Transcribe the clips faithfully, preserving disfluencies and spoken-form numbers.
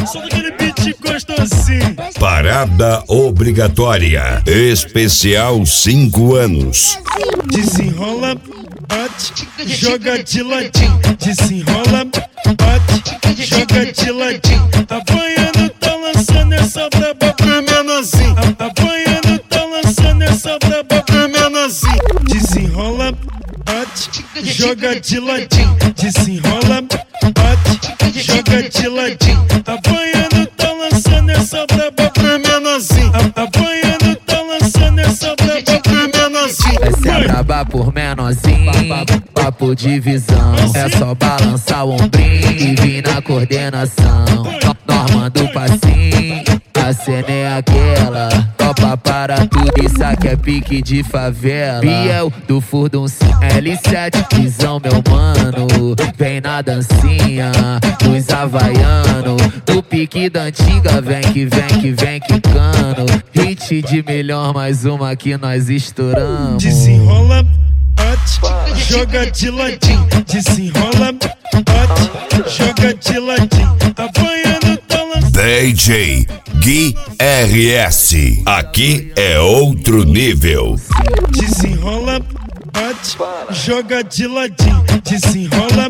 Só daquele beat gostosinho. Parada obrigatória. Especial cinco anos. Desenrola, bate, joga de ladinho. Desenrola, bate, joga de ladinho. Apanhando, tá lançando essa braba pro menorzinho. Apanhando, tá lançando essa braba pro menorzinho. Desenrola, bate, joga de ladinho. Desenrola, bate, joga de ladinho. Apanhando, tá lançando essa braba pro menorzinho. Apanhando, tá lançando essa braba pro menorzinho. Essa é braba por menorzinho, papo de visão. É só balançar o ombrinho e vir na coordenação. Norma do passinho, a cena é aquela. Topa para tudo, isso aqui é pique de favela. Biel do Furdun L sete, visão meu mano. Vem na dancinha, dos havaiano. Do pique da antiga, vem que vem que vem quicando. Hit de melhor, mais uma que nós estouramos. Desenrola, bate, joga de ladinho. Desenrola, bate, joga de ladinho. Apanhando, tá lançando. D J Gui R S. Aqui é outro nível. Desenrola, bate, joga de ladinho. Desenrola,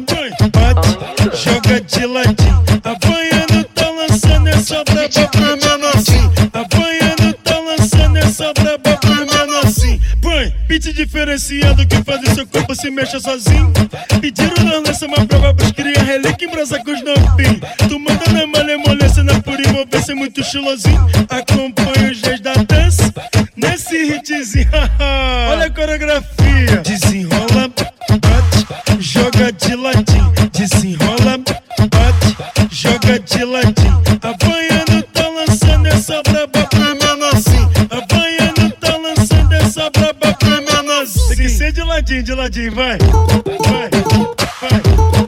bate, joga de ladinho. Apanhando, tá lançando essa braba pro menorzinho. Apanhando, tá lançando essa braba pro menorzinho. Põe, beat diferenciado que faz o seu corpo se mexa sozinho. Pediram na lança uma prova pros cria relíquia em brasa com os novinhos. Tu manda na malemolência, na pura envolvência, muito estilosinho. Acompanha os reis da dança nesse hitzinho. Olha a coreografia. Desenrola, bate, joga de ladinho. Desenrola, bate, joga de ladinho. Apanhando, tá lançando essa braba pro menorzinho. Apanhando, tá lançando essa braba pro menorzinho. Tem que ser de ladinho, de ladinho, vai. Vai, vai.